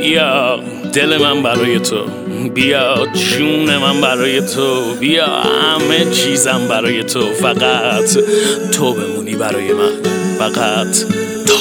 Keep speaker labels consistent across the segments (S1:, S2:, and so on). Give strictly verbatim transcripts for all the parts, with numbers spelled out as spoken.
S1: بیا دل من برای تو، بیا جون من برای تو، بیا همه چیزم برای تو، فقط تو بمونی برای من، فقط تو.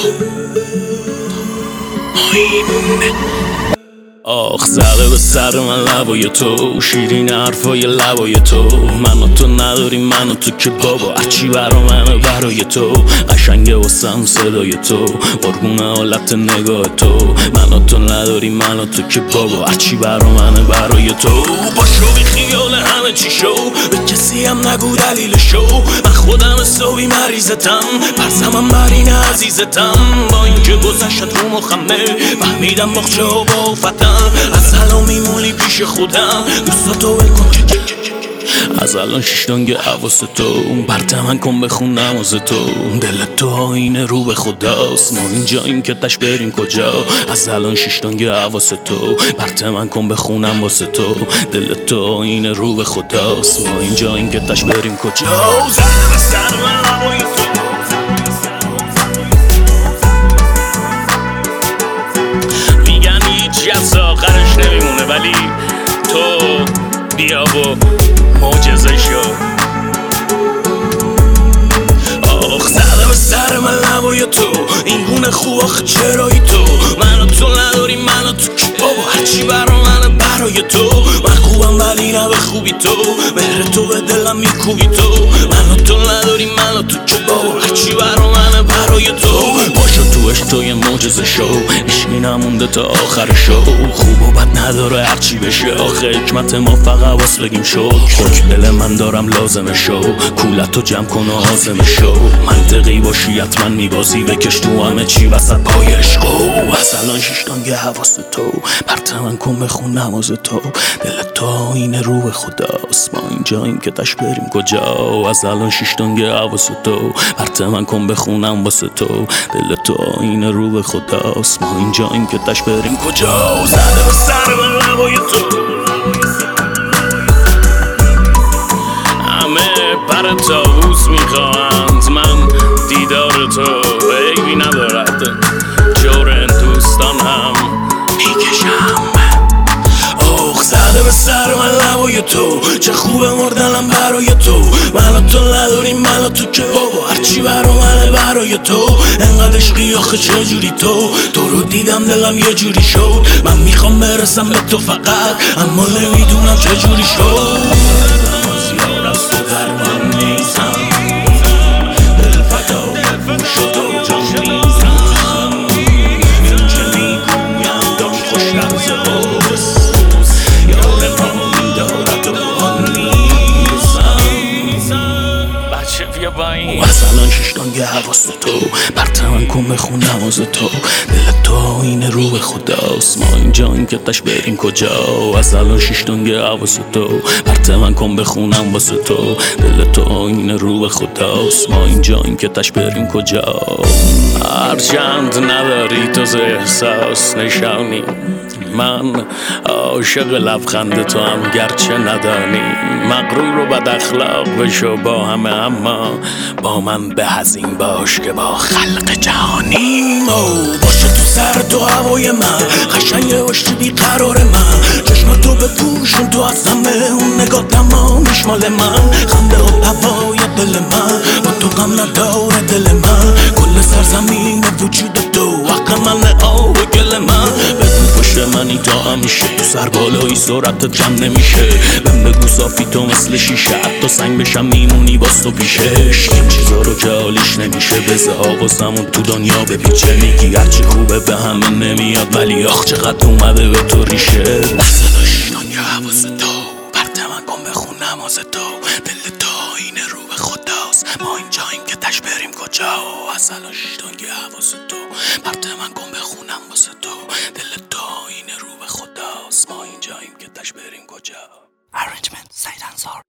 S1: آخ زده به سر من لبای تو، شیرین حرفای لبای تو، من و تو نداریم من و تو که بابا هرچی برا منه برای تو، قشنگه واسم صدای تو، قربون حالت نگاه تو، من و تو نداریم من و تو که بابا هرچی برا منه برای تو. باشو بی خیال همه چی شو، به کسی هم نگو دلیل شو، من خودم حسابی مریضتم، پرسمم بر این عزیزتم، با اینکه گذشت رو مخمه فهمیدم باخچه ها با فتم، از الان میمونی پیش خودم، دوستاتو ول کن از الان شیشتانگ حواس تو، برت من کن بخون نماز تو، دل تو آینه رو به خداست، ما اینجاییم که تش بریم کجا، از الان شیشتانگ حواس تو، برت من کن بخونم واسه تو، دل تو آینه رو به خداست، ما اینجاییم که تش بریم کجا. زده به سر من لبای تو، میگن هیچی از آخرش نمیمونه، ولی تو بیا و معجزه شو. آخ زده به سر من لبای تو، این گونه خوب آخه چرایی تو، من و تو نداریم من و تو که بابا هرچی برا منه برای تو، من خوبم ولی نه به خوبی تو، مهر تو به دلم میکوبی تو، من و تو نداریم من و تو که بابا هرچی برا منه برای تو. باشو تو عشق تو یه معجزه شو، عشقی نمونده تا آخر شو، خوب و بد نداره هرچی بشه، آخه حکمت ما فقط واس بگیم شو، حکم دل من دارم لازمه شو، کولتو جمع کن و حازمه شو، منطقی باشی حتما میبازی، بکش تو همه چی وسط پای عشقو، از الان شیشتانگ حواس تو، برت من کن بخون نماز تو، دل تو آینه رو به خداست، ما اینجاییم که تش بریم کجا، از الان شیشتانگ حواس تو، برت من کن بخونم واسه تو، دل تو آینه رو به خداست، ما اینجاییم که تش بریم کجا. زده به سر من لبای تو، همه پر طاووس میخواهند، من دیدار تو عیبی ندارد، جور این دوستان هم میکشم. آخ زده به سر من لبای تو، چه خوبه مردنم برای تو، من و تو نداریم من و تو که بابا هرچی برا منه برای تو، انقدر عشقی آخه چجوری تو، تو رو دیدم دلم یه جوری شد، من میخوام برسم به تو فقط، اما نمیدونم چجوری شد، از یار از تو در من نیستم، دل فدا شد و جان میزم، این چه میگویم داری خوش لحظه هاست، یار ما میدارد و آن نیستم. بچه بیا با این از الان شیشتانگ حواس تو، برت من کن بخون نماز تو، دل تو آینه رو به خداست، ما اینجاییم که تش بریم کجا، از الان شیشتانگ حواس تو، برت من کن بخونم واسه تو، دل تو آینه رو به خداست، ما اینجاییم که تش بریم کجا. هرچند نداری تو ز احساس نشانی، من عاشق لبخند تو هم گرچه ندانی، مغرور و بد اخلاق بشو با همه، اما با من به هزین باش که با خلق جهانی. باشه تو سر تو هوای من، قشنگه باشی بیقرار من، چشم تو بپوشون تو از همه، اون نگاه تمامیش مال من، خنده و هوای دل من، با تو غم نداره دل من، کل سرزمین وجود تو حق من آب گل من، بگو پشت منی تا همیشه، تو سر بالایی سرعتت جمع نمیشه، بهم بگو صافی تو مثل شیشه، حتی سنگ بشم میمونی باز تو پیشش، این چیزا رو که حالیش نمیشه، بزه آوازمون تو دنیا بپیچه، میگی هرچی خوبه به همه نمیاد، ولی آخ چقدر اومده به تو ریشه، دست داشتان یا حواس تو، برت من کن بخون نماز تو، دل تو آینه رو به خداست، ما اینجاییم که تش بریم کجا، از الان شیشتانگ حواس تو، برت من کن بخونم واسه تو، دل تو آینه رو به خداست، ما اینجاییم که تش بریم کجا. Arrangement سعید انصار.